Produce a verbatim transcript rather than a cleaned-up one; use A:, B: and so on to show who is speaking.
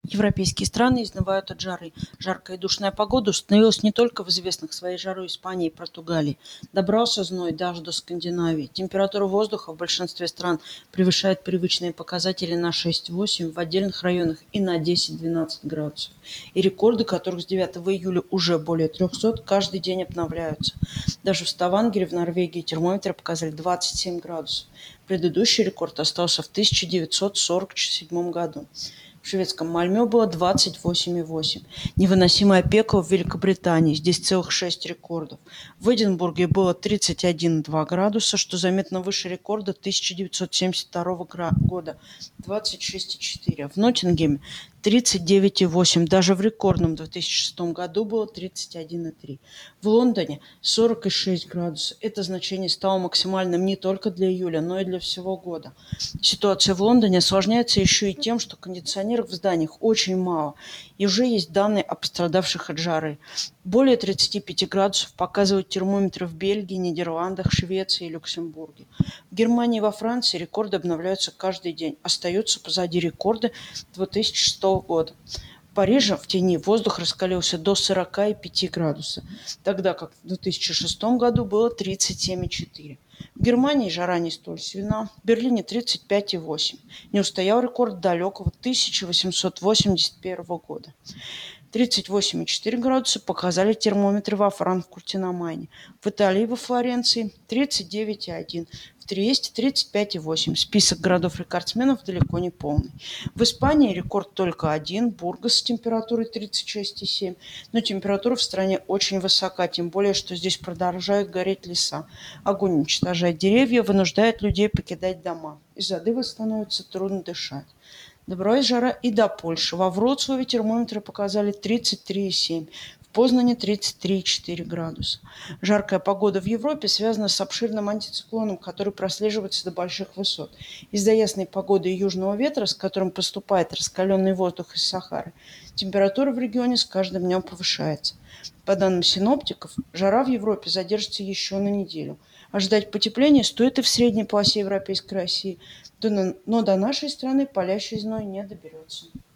A: Европейские страны изнывают от жары. Жаркая и душная погода установилась не только в известных своей жарой Испании и Португалии. Добрался зной даже до Скандинавии. Температура воздуха в большинстве стран превышает привычные показатели на шесть-восемь, в отдельных районах и на десять-двенадцать градусов. И рекорды, которых с девятого июля уже более трехсот, каждый день обновляются. Даже в Ставангере в Норвегии термометры показали двадцать семь градусов. Предыдущий рекорд остался в тысяча девятьсот сорок седьмом году. В шведском Мальмё было двадцать восемь и восемь. Невыносимое пекло в Великобритании. Здесь целых шесть рекордов. В Эдинбурге было тридцать один и два градуса, что заметно выше рекорда тысяча девятьсот семьдесят второго года. двадцать шесть и четыре. В Ноттингеме тридцать девять и восемь. Даже в рекордном две тысячи шестом году было тридцать один и три. В Лондоне сорок и шесть градусов. Это значение стало максимальным не только для июля, но и для всего года. Ситуация в Лондоне осложняется еще и тем, что кондиционеров в зданиях очень мало, и уже есть данные о пострадавших от жары. Более тридцати пяти градусов показывают термометры в Бельгии, Нидерландах, Швеции и Люксембурге. В Германии и во Франции рекорды обновляются каждый день. Остаются позади рекорды две тысячи шестого года. В Париже в тени воздух раскалился до сорока пяти градусов, тогда как в две тысячи шестом году было тридцать семь и четыре. В Германии жара не столь сильна. В Берлине тридцать пять и восемь. Не устоял рекорд далекого тысяча восемьсот восемьдесят первого года. тридцать восемь и четыре градуса показали термометры во Франкфурте на Майне. В Италии во Флоренции тридцать девять и один. В Триесте тридцать пять и восемь. Список городов-рекордсменов далеко не полный. В Испании рекорд только один – Бургас с температурой тридцать шесть и семь. Но температура в стране очень высока, тем более, что здесь продолжают гореть леса. Огонь уничтожает деревья, вынуждает людей покидать дома. Из-за дыма становится трудно дышать. Добралась жара и до Польши. Во Вроцлаве термометры показали тридцать три и семь. В Познане тридцать три и четыре градуса. Жаркая погода в Европе связана с обширным антициклоном, который прослеживается до больших высот. Из-за ясной погоды и южного ветра, с которым поступает раскаленный воздух из Сахары, температура в регионе с каждым днем повышается. По данным синоптиков, жара в Европе задержится еще на неделю. Ожидать потепления стоит и в средней полосе Европейской России, но до нашей страны палящий зной не доберется.